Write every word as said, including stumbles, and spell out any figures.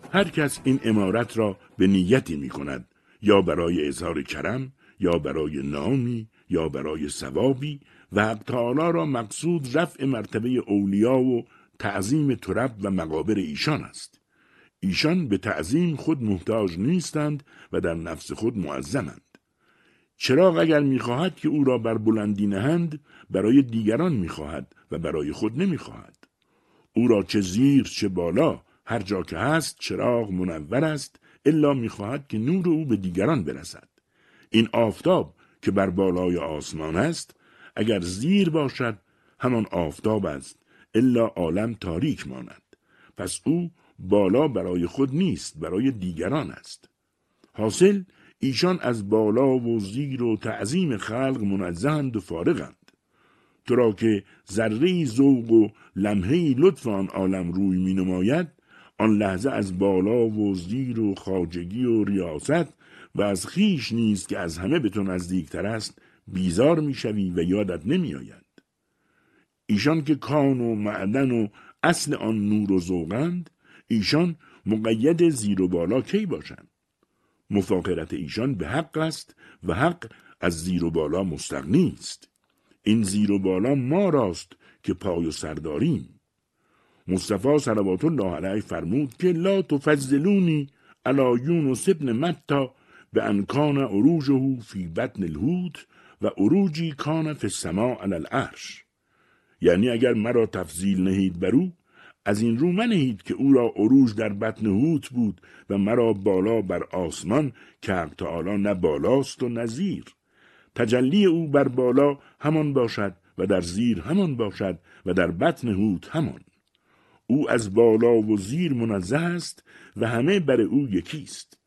هر کس این امارت را به نیتی می کند، یا برای اظهار کرم، یا برای نامی، یا برای ثوابی، و حق تعالی را مقصود رفع مرتبه اولیا و تعظیم ترب و مقابر ایشان است. ایشان به تعظیم خود محتاج نیستند و در نفس خود معظمند. چراغ اگر می‌خواهد که او را بر بلندی نهند، برای دیگران می‌خواهد و برای خود نمی‌خواهد. او را چه زیر چه بالا، هر جا که هست چراغ منور است، الا می‌خواهد که نور او به دیگران برسد. این آفتاب که بر بالای آسمان است، اگر زیر باشد همان آفتاب است، الا عالم تاریک ماند. پس او بالا برای خود نیست، برای دیگران است. حاصل ایشان از بالا و زیر و تعظیم خلق منزهند و فارغند. تو را که ذره‌ای ذوق و لمحه‌ای لطف آن عالم روی می نماید، آن لحظه از بالا و زیر و خواجگی و ریاست و از خیش نیست که از همه به تو نزدیکتر است بیزار می شوی و یادت نمی آید. ایشان که کان و معدن و اصل آن نور و ذوقند، ایشان مقید زیر و بالا کی باشند؟ مفاخرت ایشان به حق است و حق از زیر و بالا مستغنی است. این زیر و بالا ما راست که پای و سرداریم. مصطفی صلوات الله علیه فرمود که لا تفضلونی علی یونس ابن متی به ان کان عروجه فی بطن الحوت و عروجی کان فی السماء علی العرش. یعنی اگر مرا تفضیل نهید بر او، از این رو منهید که او را عروج در بطن حوت بود و مرا بالا بر آسمان که حق تعالی نه بالاست و نه زیر. تجلی او بر بالا همان باشد و در زیر همان باشد و در بطن حوت همان. او از بالا و زیر منزه است و همه بر او یکیست.